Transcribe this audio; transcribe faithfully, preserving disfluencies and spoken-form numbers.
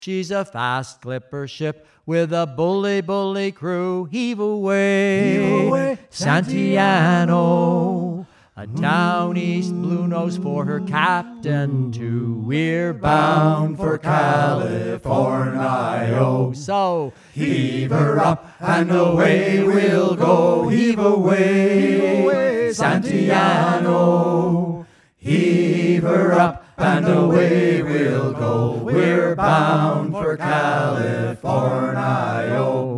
She's a fast clipper ship with a bully, bully crew. Heave away, Heave away, Santiano. A down east blue nose for her captain too. We're bound for California. So heave her up and away we'll go. Heave away, heave away, Santiano. Heave her up and away we'll go. We're bound for California.